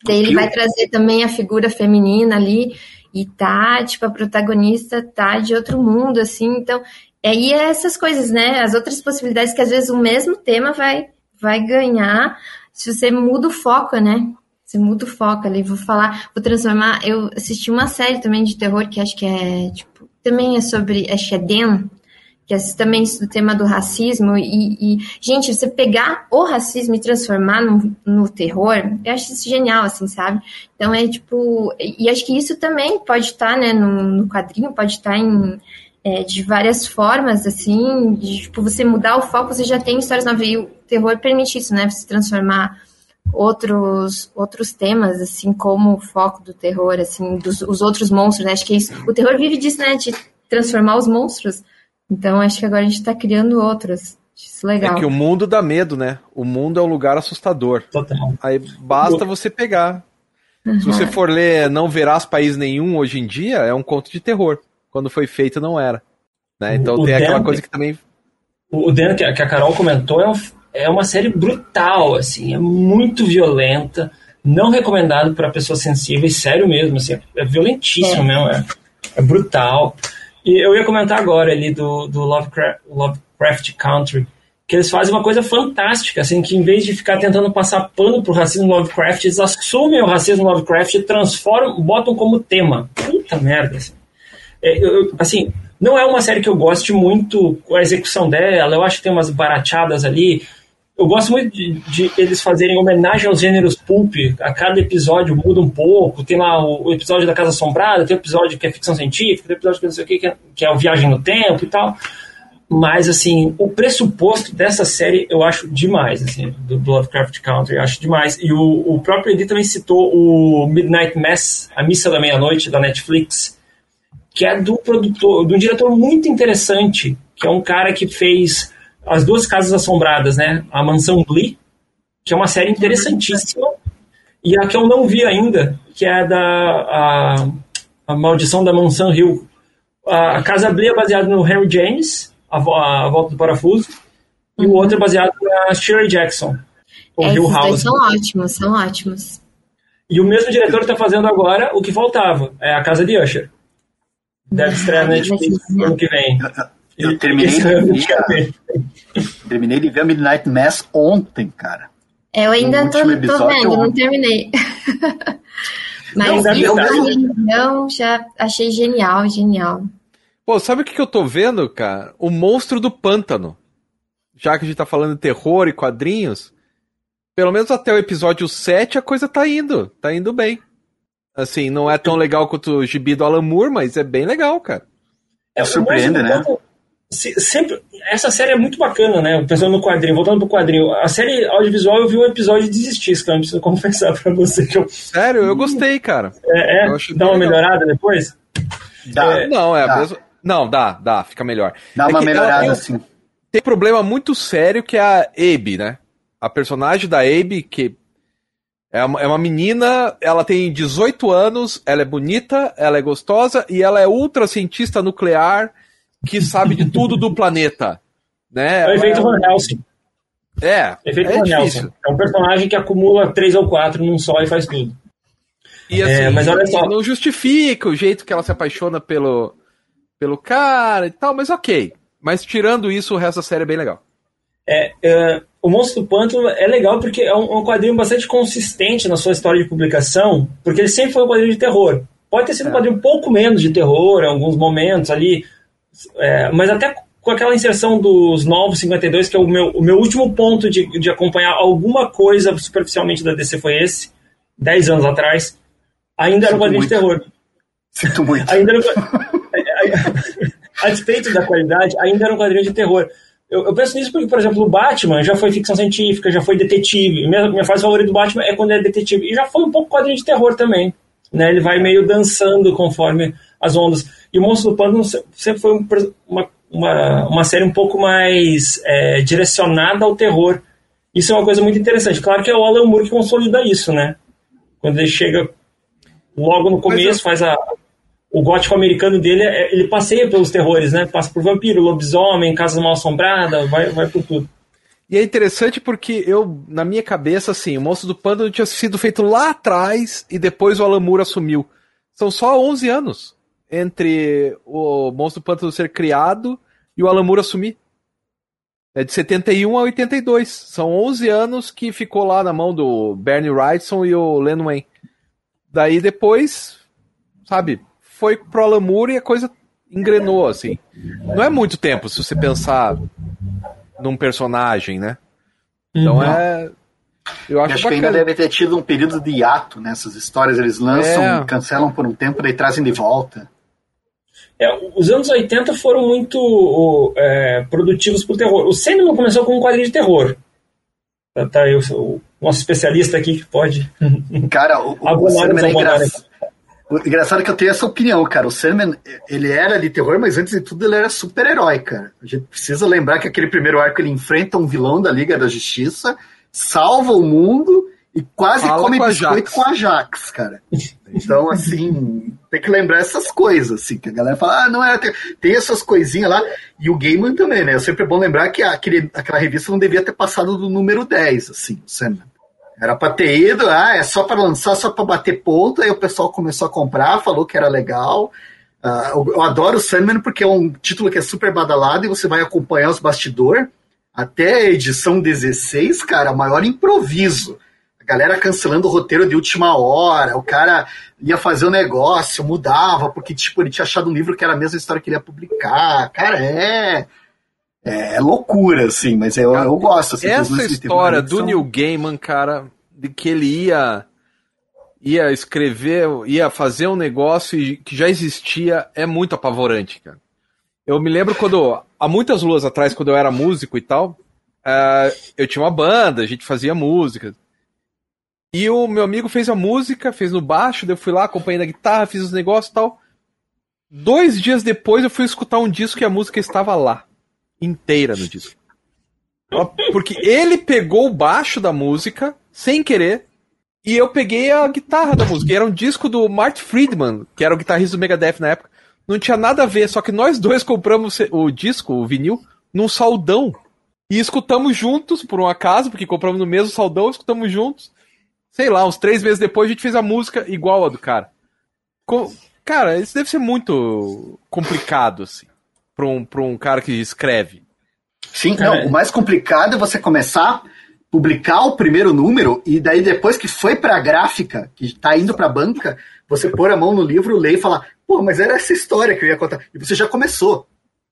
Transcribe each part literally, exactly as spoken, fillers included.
Daí ele vai trazer também a figura feminina ali, e tá, tipo, a protagonista tá de outro mundo, assim, então, aí é essas coisas, né, as outras possibilidades que às vezes o mesmo tema vai, vai ganhar, se você muda o foco, né, você muda o foco ali, vou falar, vou transformar, eu assisti uma série também de terror, que acho que é, tipo, também é sobre, acho que é Den, que é também do tema do racismo, e, e, gente, você pegar o racismo e transformar no, no terror, eu acho isso genial, assim, sabe? Então é tipo, e acho que isso também pode estar, né, no, no quadrinho, pode estar em, é, de várias formas, assim, de, tipo, você mudar o foco, você já tem histórias novas, e o terror permite isso, né, você transformar outros, outros temas, assim, como o foco do terror, assim, dos os outros monstros, né, acho que é isso, o terror vive disso, né, de transformar os monstros. Então, acho que agora a gente tá criando outros. Isso é legal. É que o mundo dá medo, né? O mundo é um lugar assustador. Total. Aí basta você pegar. Uhum. Se você for ler Não Verás País Nenhum hoje em dia, é um conto de terror. Quando foi feito, não era. Né? Então o tem Dan, aquela coisa que também... O Dan, que a Carol comentou, é, um, é uma série brutal, assim. É muito violenta. Não recomendado para pessoas sensíveis, sério mesmo. Assim, é violentíssimo é. mesmo. É, é brutal. E eu ia comentar agora ali do, do Lovecraft, Lovecraft Country, que eles fazem uma coisa fantástica, assim, que em vez de ficar tentando passar pano pro racismo Lovecraft, eles assumem o racismo Lovecraft e transformam, botam como tema. Puta merda, assim. É, eu, assim, não é uma série que eu goste muito com a execução dela, eu acho que tem umas barateadas ali. Eu gosto muito de, de eles fazerem homenagem aos gêneros pulp. A cada episódio muda um pouco. Tem lá o, o episódio da Casa Assombrada, tem o episódio que é ficção científica, tem o episódio que não sei o que, que é, que é o Viagem no Tempo e tal. Mas, assim, o pressuposto dessa série eu acho demais, assim, do, do Lovecraft Country, eu acho demais. E o, o próprio Edi também citou o Midnight Mass, A Missa da Meia-Noite, da Netflix, que é do produtor, de um diretor muito interessante, que é um cara que fez As Duas Casas Assombradas, né? A Mansão Bly, que é uma série interessantíssima, e a que eu não vi ainda, que é da a, a Maldição da Mansão Hill. A Casa Bly é baseada no Henry James, a, a Volta do Parafuso, e o outro é baseado na Shirley Jackson, o é, Hill House. Dois são né? ótimos, são ótimos. E o mesmo diretor está fazendo agora o que faltava, é A Casa de Usher. Deve estrear na Netflix no ano que vem. Eu, eu terminei, de ver, terminei de ver a Midnight Mass ontem, cara. Eu ainda tô, tô vendo, eu... não terminei. Mas não, isso, a religião, já achei genial, genial. Pô, sabe o que, que eu tô vendo, cara? O Monstro do Pântano. Já que a gente tá falando de terror e quadrinhos, pelo menos até o episódio sete a coisa tá indo, tá indo bem. Assim, não é tão legal quanto o gibi do Alan Moore, mas é bem legal, cara. É, surpreende, né? Sempre, essa série é muito bacana, né? Pensando no quadrinho, voltando pro quadrinho. A série audiovisual eu vi um episódio e desisti, que eu não preciso confessar pra você. Que eu... Sério, eu gostei, cara. É, é? Dá uma legal. Melhorada depois? Dá. É, não, é. Dá. Mesmo... Não, dá, dá, fica melhor. Dá é uma melhorada, tem, sim. Tem um problema muito sério que é a Abby, né? A personagem da Abby, que é uma, é uma menina, ela tem dezoito anos, ela é bonita, ela é gostosa e ela é ultra cientista nuclear que sabe de tudo do planeta. Né? É o efeito Van Helsing. É, efeito é Van difícil. Helsing. É um personagem que acumula três ou quatro num só e faz tudo. E assim, é, mas olha só. Não justifica o jeito que ela se apaixona pelo, pelo cara e tal, mas ok. Mas tirando isso, o resto da série é bem legal. É, é, o Monstro do Pântano é legal porque é um, um quadrinho bastante consistente na sua história de publicação, porque ele sempre foi um quadrinho de terror. Pode ter sido é. um quadrinho um pouco menos de terror em alguns momentos ali, é, mas até com aquela inserção dos Novos cinquenta e dois, que é o meu, o meu último ponto de, de acompanhar alguma coisa superficialmente da D C foi esse, dez anos atrás, ainda era um quadrinho muito. de terror. Sinto muito. Ainda era a despeito da qualidade, ainda era um quadrinho de terror. Eu, eu penso nisso porque, por exemplo, o Batman já foi ficção científica, já foi detetive. Minha, minha fase favorita do Batman é quando é detetive. E já foi um pouco quadrinho de terror também. Né? Ele vai meio dançando conforme as ondas. E o Monstro do Pântano sempre foi um, uma, uma, uma série um pouco mais é, direcionada ao terror. Isso é uma coisa muito interessante. Claro que é o Alan Moore que consolida isso, né? Quando ele chega logo no começo, eu... faz a... O gótico americano dele, ele passeia pelos terrores, né? Passa por vampiro, lobisomem, casa mal assombrada, vai, vai por tudo. E é interessante porque eu, na minha cabeça, assim, o Monstro do Pântano tinha sido feito lá atrás e depois o Alan Moore assumiu. São só onze anos entre o Monstro do Pântano ser criado e o Alan Moore assumir. É de setenta e um a oitenta e dois. São onze anos que ficou lá na mão do Bernie Wrightson e o Len Wein. Daí depois, sabe, foi pro Alan Moore e a coisa engrenou, assim. Não é muito tempo se você pensar num personagem, né? Então uhum. é... Eu acho, acho que ainda deve ter tido um período de hiato nessas histórias. Eles lançam, é. cancelam por um tempo, daí trazem de volta. É, os anos oitenta foram muito é, produtivos pro terror. O Sandman começou com um quadrinho de terror. Tá, tá eu, o nosso especialista aqui que pode... Cara, o, o Sandman é engraçado. O engraçado é que eu tenho essa opinião, cara. O Sandman, ele era de terror, mas antes de tudo ele era super-herói, cara. A gente precisa lembrar que aquele primeiro arco ele enfrenta um vilão da Liga da Justiça, salva o mundo e quase Fala come com biscoito a com a Jax, cara. Então, assim, tem que lembrar essas coisas, assim, que a galera fala, ah, não é, tem, tem essas coisinhas lá, e o Gaiman também, né? É sempre bom lembrar que aquele, aquela revista não devia ter passado do número dez, assim, o Sandman. Era pra ter ido, ah, é só pra lançar, só pra bater ponto, aí o pessoal começou a comprar, falou que era legal. Uh, eu, eu adoro o Sandman porque é um título que é super badalado e você vai acompanhar os bastidores. Até a edição dezesseis, cara, o maior improviso. A galera cancelando o roteiro de última hora, o cara ia fazer o um negócio, mudava, porque tipo, ele tinha achado um livro que era a mesma história que ele ia publicar. Cara, é... É loucura, assim, mas eu, eu gosto. Assim, essa história do são... Neil Gaiman, cara, de que ele ia, ia escrever, ia fazer um negócio que já existia, é muito apavorante, cara. Eu me lembro quando, há muitas luas atrás, quando eu era músico e tal, uh, eu tinha uma banda, a gente fazia música. E o meu amigo fez a música, fez no baixo, daí eu fui lá, acompanhei na guitarra, fiz os negócios e tal. Dois dias depois eu fui escutar um disco e a música estava lá. Inteira no disco. Porque ele pegou o baixo da música, sem querer, e eu peguei a guitarra da música. E era um disco do Marty Friedman, que era o guitarrista do Megadeth na época. Não tinha nada a ver, só que nós dois compramos o disco, o vinil, num saldão. E escutamos juntos, por um acaso, porque compramos no mesmo saldão, escutamos juntos. Sei lá, uns três meses depois a gente fez a música igual a do cara. Cara, isso deve ser muito complicado, assim. Para um, pra um cara que escreve. Sim, não, é. O mais complicado é você começar a publicar o primeiro número e daí depois que foi para a gráfica, que está indo para a banca, você pôr a mão no livro, ler e falar, pô, mas era essa história que eu ia contar. E você já começou.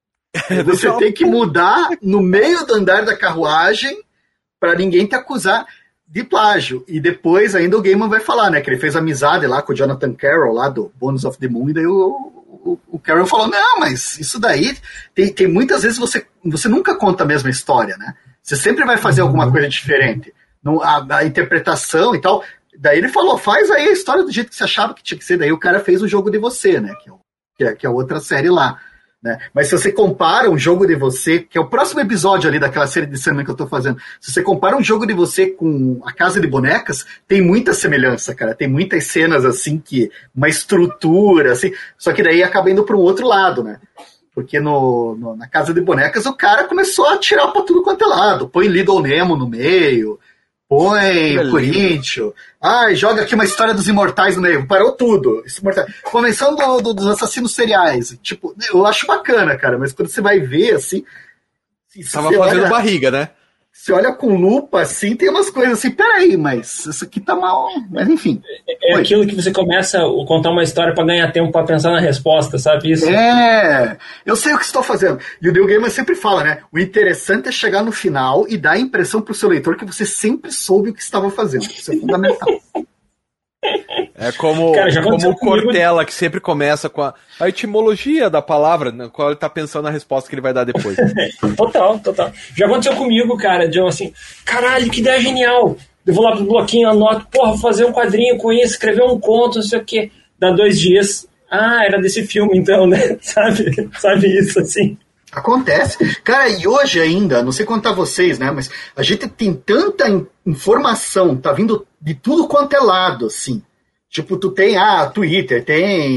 Você tem que mudar no meio do andar da carruagem para ninguém te acusar de plágio. E depois ainda o Gaiman vai falar, né, que ele fez amizade lá com o Jonathan Carroll, lá do Bones of the Moon, e daí o O, o Carroll falou, não, mas isso daí tem, tem muitas vezes você, você nunca conta a mesma história, né? Você sempre vai fazer alguma coisa diferente. No, a, a interpretação e tal. Daí ele falou, faz aí a história do jeito que você achava que tinha que ser. Daí o cara fez o Jogo de Você, né? Que é, que é, que é outra série lá. Né? Mas se você compara um Jogo de Você, que é o próximo episódio ali daquela série de Sandman que eu tô fazendo, se você compara um Jogo de Você com A Casa de Bonecas, tem muita semelhança, cara, tem muitas cenas assim, que uma estrutura, assim, só que daí acaba indo para um outro lado, né, porque no, no, na Casa de Bonecas o cara começou a atirar pra tudo quanto é lado, põe Little Nemo no meio, põe o Corinthians, ah, joga aqui uma história dos imortais no meio, parou tudo, começando do, do, dos assassinos seriais, tipo, eu acho bacana, cara, mas quando você vai ver, assim, tava fazendo olha, barriga, né? Você olha com lupa, assim, tem umas coisas assim, peraí, mas isso aqui tá mal, mas enfim. É, é aquilo que você começa a contar uma história pra ganhar tempo pra pensar na resposta, sabe isso? É, eu sei o que estou fazendo. E o Neil Gaiman sempre fala, né, o interessante é chegar no final e dar a impressão pro seu leitor que você sempre soube o que estava fazendo. Isso é fundamental. É como, Cara, como o Cortella, que sempre começa com a, a etimologia da palavra, na qual ele tá pensando na resposta que ele vai dar depois. Total, total. Já aconteceu comigo, cara, de eu assim, caralho, que ideia genial. Eu vou lá pro bloquinho, anoto, porra, vou fazer um quadrinho com isso, escrever um conto, não sei o quê. Dá dois dias, ah, era desse filme então, né? Sabe? Sabe isso, assim. Acontece. Cara, e hoje ainda, não sei contar vocês, né, mas a gente tem tanta in- informação, tá vindo de tudo quanto é lado, assim. Tipo, tu tem, ah, Twitter, tem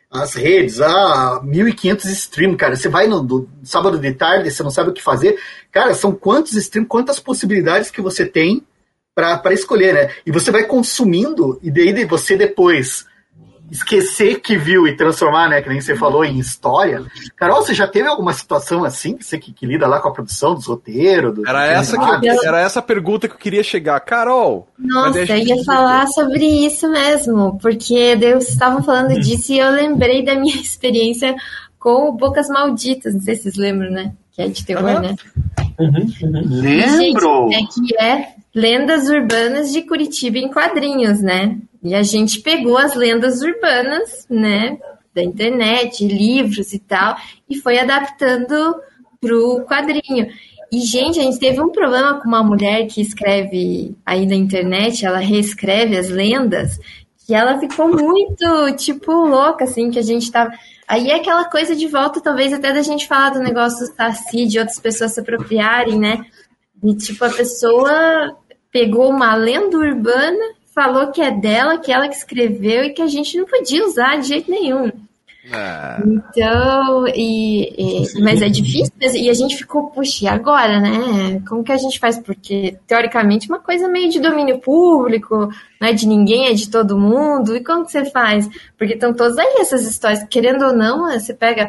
as redes, ah, mil e quinhentos streams, cara. Você vai no do, sábado de tarde, você não sabe o que fazer. Cara, são quantos streams, quantas possibilidades que você tem para escolher, né? E você vai consumindo, e daí você depois esquecer que viu e transformar, né? Que nem você falou, em história. Carol, você já teve alguma situação assim, você que, que lida lá com a produção dos roteiros? Do, era, essa que eu, era essa pergunta que eu queria chegar. Carol! Nossa, eu ia falar sobre isso mesmo, porque Deus estavam falando disso e eu lembrei da minha experiência com o Bocas Malditas. Não sei se vocês lembram, né? Que é de terror, uhum. né? Uhum, uhum. Lembro! Gente, é que é Lendas Urbanas de Curitiba em quadrinhos, né? E a gente pegou as lendas urbanas, né, da internet, livros e tal, e foi adaptando pro quadrinho. E, gente, a gente teve um problema com uma mulher que escreve aí na internet, ela reescreve as lendas, que ela ficou muito, tipo, louca, assim, que a gente tava... Aí é aquela coisa de volta, talvez, até da gente falar do negócio do Saci, de outras pessoas se apropriarem, né? E, tipo, a pessoa pegou uma lenda urbana, falou que é dela, que ela que escreveu e que a gente não podia usar de jeito nenhum. Ah. Então, e, e, mas é difícil, e a gente ficou, puxa, e agora, né? Como que a gente faz? Porque, teoricamente, uma coisa meio de domínio público, não é de ninguém, é de todo mundo, e como que você faz? Porque estão todas aí essas histórias, querendo ou não, você pega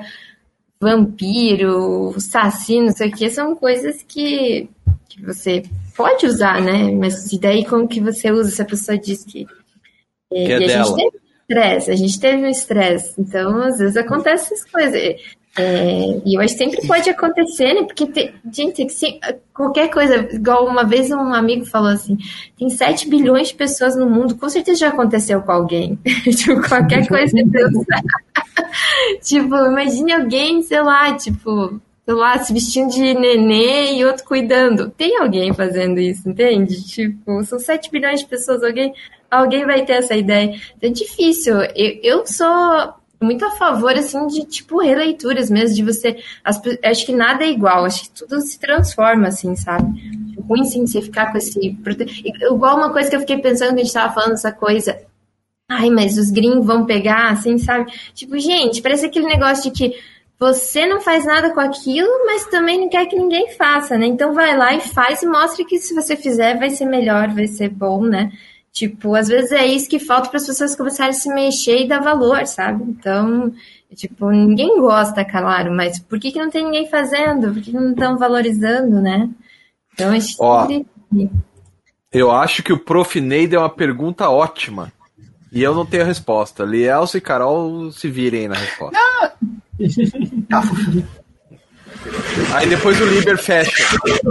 vampiro, saci, não sei o que, são coisas que, que você pode usar, né? Mas e daí como que você usa se a pessoa diz que... que é e a dela. gente teve estresse, a gente teve um estresse. Então, às vezes acontece essas coisas. É, e eu acho que sempre pode acontecer, né? Porque, tem, gente, se, qualquer coisa, igual uma vez um amigo falou assim, tem sete bilhões de pessoas no mundo, com certeza já aconteceu com alguém. Tipo, qualquer coisa que Deus... Tipo, imagine alguém, sei lá, tipo... sei lá, se vestindo de nenê e outro cuidando. Tem alguém fazendo isso, entende? Tipo, são sete bilhões de pessoas, alguém, alguém vai ter essa ideia. Então é difícil. Eu, eu sou muito a favor, assim, de, tipo, releituras mesmo, de você... As, acho que nada é igual, acho que tudo se transforma, assim, sabe? É ruim, sim, você ficar com esse... Igual uma coisa que eu fiquei pensando, que a gente tava falando, essa coisa... Ai, mas os gringos vão pegar, assim, sabe? Tipo, gente, parece aquele negócio de que você não faz nada com aquilo, mas também não quer que ninguém faça, né? Então vai lá e faz e mostra que se você fizer vai ser melhor, vai ser bom, né? Tipo, às vezes é isso que falta para as pessoas começarem a se mexer e dar valor, sabe? Então, tipo, ninguém gosta, claro, mas por que, que não tem ninguém fazendo? Por que, que não estão valorizando, né? Então, a gente Ó, sempre... eu acho que o Prof Neide é uma pergunta ótima. E eu não tenho a resposta. Lielso e Carol se virem na resposta. Aí depois o Liber fecha.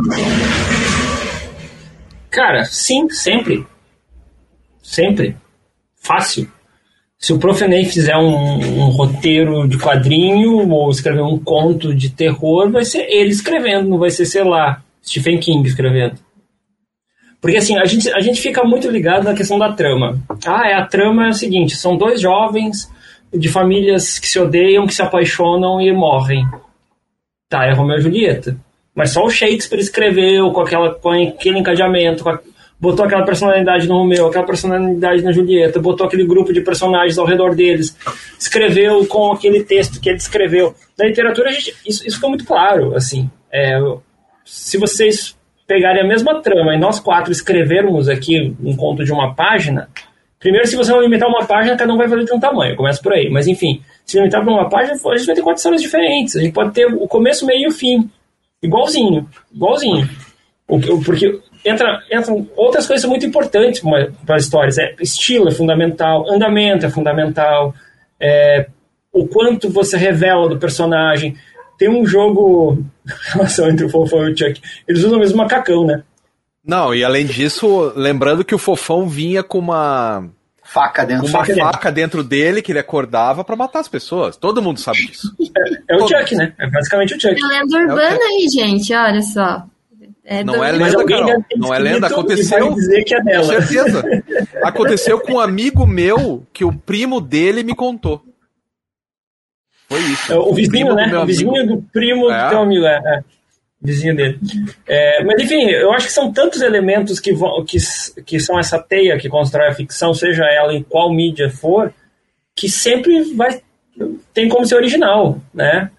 Cara, sim, sempre. Sempre. Fácil. Se o Prof Ney fizer um, um roteiro de quadrinho ou escrever um conto de terror, vai ser ele escrevendo, não vai ser, sei lá, Stephen King escrevendo. Porque assim, a gente, a gente fica muito ligado na questão da trama. Ah, é, a trama é o seguinte, são dois jovens de famílias que se odeiam, que se apaixonam e morrem. Tá, é Romeu e Julieta. Mas só o Shakespeare escreveu com, aquela, com aquele encadeamento, com a, botou aquela personalidade no Romeu, aquela personalidade na Julieta, botou aquele grupo de personagens ao redor deles, escreveu com aquele texto que ele escreveu. Na literatura, a gente, isso, isso ficou muito claro. Assim, é, se vocês pegarem a mesma trama e nós quatro escrevermos aqui um conto de uma página, primeiro, se você não limitar uma página, cada um vai fazer de um tamanho, começa por aí. Mas enfim, se limitar para uma página, a gente vai ter quatro histórias diferentes. A gente pode ter o começo, meio e o fim. Igualzinho, igualzinho. Porque entra, entram outras coisas muito importantes para as histórias. É, estilo é fundamental, andamento é fundamental, é, o quanto você revela do personagem. Tem um jogo, relação entre o Fofão e o Chuck, eles usam o mesmo macacão, né? Não, e além disso, lembrando que o Fofão vinha com uma faca dentro, uma faca faca dentro dele que ele acordava pra matar as pessoas. Todo mundo sabe disso. É, é o Chuck, né? É basicamente o Chuck. É lenda urbana é aí, gente, olha só. É não é lenda, Carol. Não é lenda, aconteceu. Dizer que é dela. Com certeza. Aconteceu com um amigo meu que o primo dele me contou. Foi isso. É, o vizinho, o né? O vizinho amigo. do primo é. do teu amigo. É, é. Vizinho dele. É, mas enfim, eu acho que são tantos elementos que, vão, que, que são essa teia que constrói a ficção, seja ela em qual mídia for, que sempre vai, tem como ser original, né?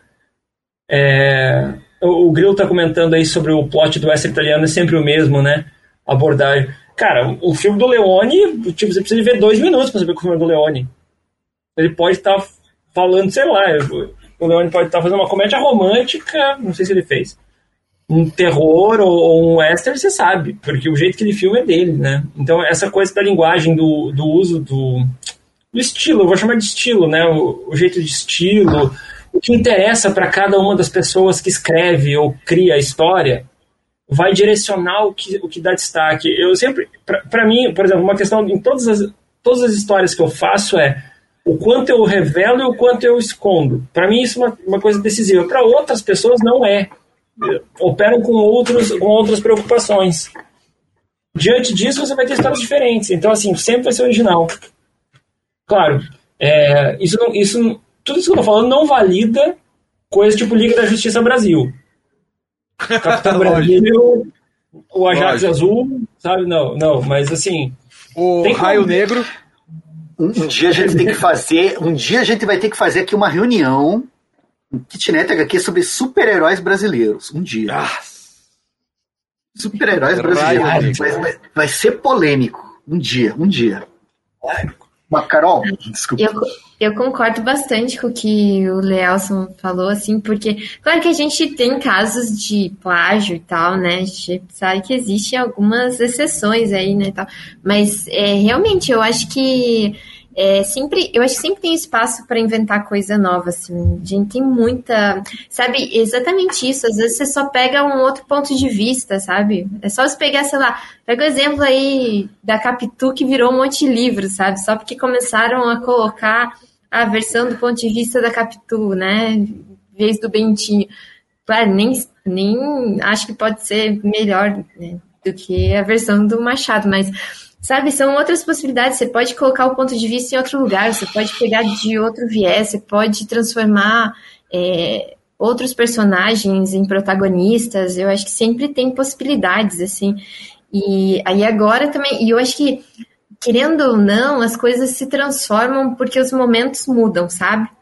É, o, o Grilo tá comentando aí sobre o plot do western italiano, é sempre o mesmo, né? Abordagem. Cara, o filme do Leone, tipo, você precisa ver dois minutos pra saber o filme do Leone. Ele pode estar tá falando, sei lá, o Leone pode estar tá fazendo uma comédia romântica, não sei se ele fez, um terror ou, ou um western, você sabe, porque o jeito que ele filma é dele, né? Então essa coisa da linguagem, do, do uso do, do estilo, eu vou chamar de estilo, né? O, o jeito de estilo, o que interessa para cada uma das pessoas que escreve ou cria a história, vai direcionar o que, o que dá destaque. Eu sempre, para mim, por exemplo, uma questão em todas as, todas as histórias que eu faço é o quanto eu revelo e o quanto eu escondo. Para mim isso é uma, uma coisa decisiva. Para outras pessoas não é. Operam com, outros, com outras preocupações. Diante disso você vai ter histórias diferentes. Então assim, sempre vai ser original. Claro, é, isso, não, isso, tudo isso que eu tô falando não valida coisas tipo Liga da Justiça Brasil. Capitão Brasil, o Ajax Azul, sabe? Não, não, mas assim... O Raio como... Negro... Um, um dia a gente tem que fazer... Um dia a gente vai ter que fazer aqui uma reunião, um Kitnet H Q sobre super-heróis brasileiros. Um dia. Ah. Super-heróis brasileiros. Vai, vai, vai ser polêmico. Um dia, um dia. Mas, Carol, desculpa. Eu, eu concordo bastante com o que o Leelson falou, assim, porque, claro que a gente tem casos de plágio e tal, né? A gente sabe que existem algumas exceções aí, né, tal. Mas, é, realmente, eu acho que é, sempre, eu acho que sempre tem espaço para inventar coisa nova, assim. A gente tem muita, sabe, exatamente isso. Às vezes você só pega um outro ponto de vista, sabe? É só você pegar, sei lá, pega o exemplo aí da Capitu que virou um monte de livro, sabe? Só porque começaram a colocar a versão do ponto de vista da Capitu, né? Em vez do Bentinho. Claro, nem, nem acho que pode ser melhor, né, do que a versão do Machado, mas... Sabe, são outras possibilidades, você pode colocar o ponto de vista em outro lugar, você pode pegar de outro viés, você pode transformar é, outros personagens em protagonistas, eu acho que sempre tem possibilidades, assim, e aí agora também, e eu acho que, querendo ou não, as coisas se transformam porque os momentos mudam, sabe?